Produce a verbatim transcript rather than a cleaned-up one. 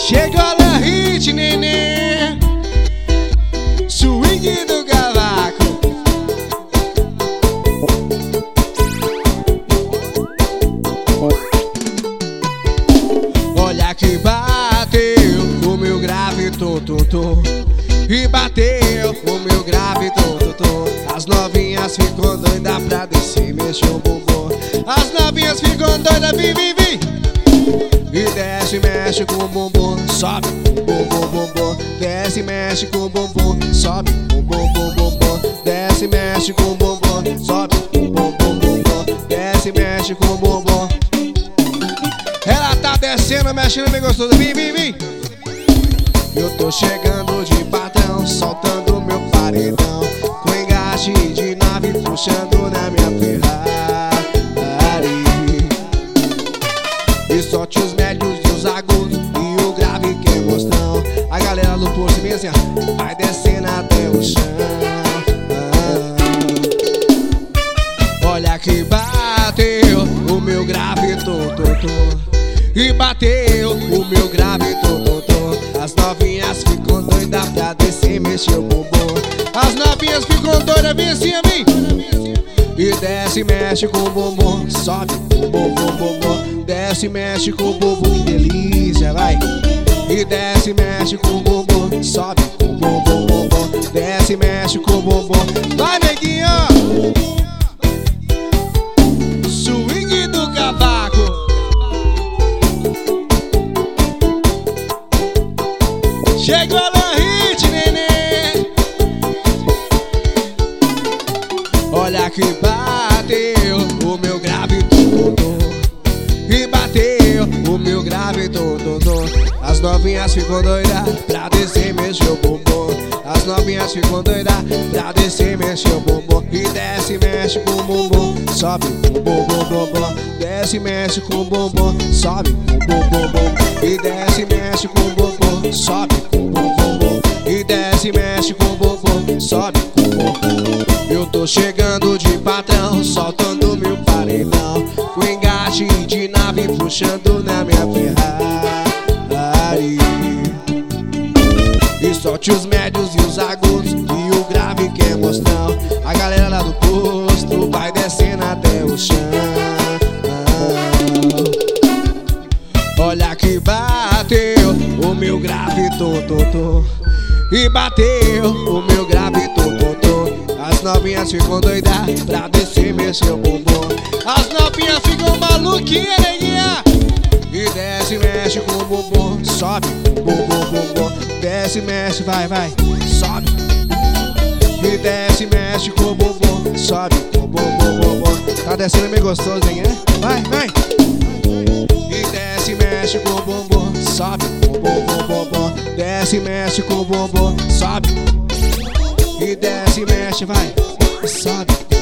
Chegou a hit, neném, swing do cavaco. Olha que bateu o meu grave tom, tom, tom. E bateu o meu grave tom, tom, tom. As novinhas ficam doidas pra descer, mexer o bumbum. As novinhas ficam doidas, vim, vim, vim. E desce, mexe com o bumbum, sobe, bum, bum, bum, bum. Desce, mexe com o bumbum, sobe, bum, bum, bum, bum, bum. Desce, mexe com o bumbum, sobe, bum, bum, bum, bum. Desce, mexe com o bumbum. Ela tá descendo, mexendo bem gostoso, vim, vim, vim. Eu tô chegando de patrão, soltando meu paredão, com engate de nave puxando na minha Ferrari. E solte os médios e os agudos e o grave que é mostrão. A galera do posto vem assim, ó, vai descendo até o chão. Olha que bateu o meu grave tom, tom, tom. E bateu o meu grave tom, tom, tom. As novinhas ficam doidas pra descer, mexer o bumbum. As novinhas ficam doidas, vem assim, vem. E desce, mexe com o bumbum, sobe, bum, bum, bum, bum. Desce, mexe com o bumbum, que delícia, vai. E desce, mexe com o bumbum, sobe, bum, bum, bum, bum, bum. Desce, mexe com o bumbum, vai, neguinho. Swing do cavaco. Chegou a hit, neném. Olha que bateu o meu grave tom, tom. E bateu o meu grave tom, tom, tom. As novinhas ficam doidas pra descer, mexer o bumbum. As novinhas ficam doidas pra descer, mexer o bumbum. E desce, mexe com o bumbum, sobe, bum, bum, bum, bum, bum. Desce, mexe com o bumbum, sobe, bum, bum, bum, bum. E desce, mexe com o bumbum, sobe, bum, bum, bum, bum. E desce, mexe com o bumbum, sobe, bum, bum, bum. Eu tô chegando de patrão, soltando meu paredão, com engate de nave puxando na minha Ferrari. E solte os médios e os agudos e o grave que é mostrão. A galera lá do posto vai descendo até o chão. Olha que bateu o meu grave tom, tom, tom. E bateu o meu grave tom, tom, tom. As novinhas ficam doidas pra descer, mexer o bumbum. As novinhas ficam maluquinhas, neguinha. E desce, mexe com o bumbum, sobe, bum, bum, bum, bum. Desce, mexe, vai, vai, sobe. E desce, mexe com o bumbum, sobe, bum, bum, bum, bum, bum. Tá descendo meio gostoso, hein, né? Vai, vai. E desce, mexe com o bumbum, sobe, bum, bum, bum, bum, bum. Desce, mexe com o bumbum, sobe. E desce, mexe, vai, sobe.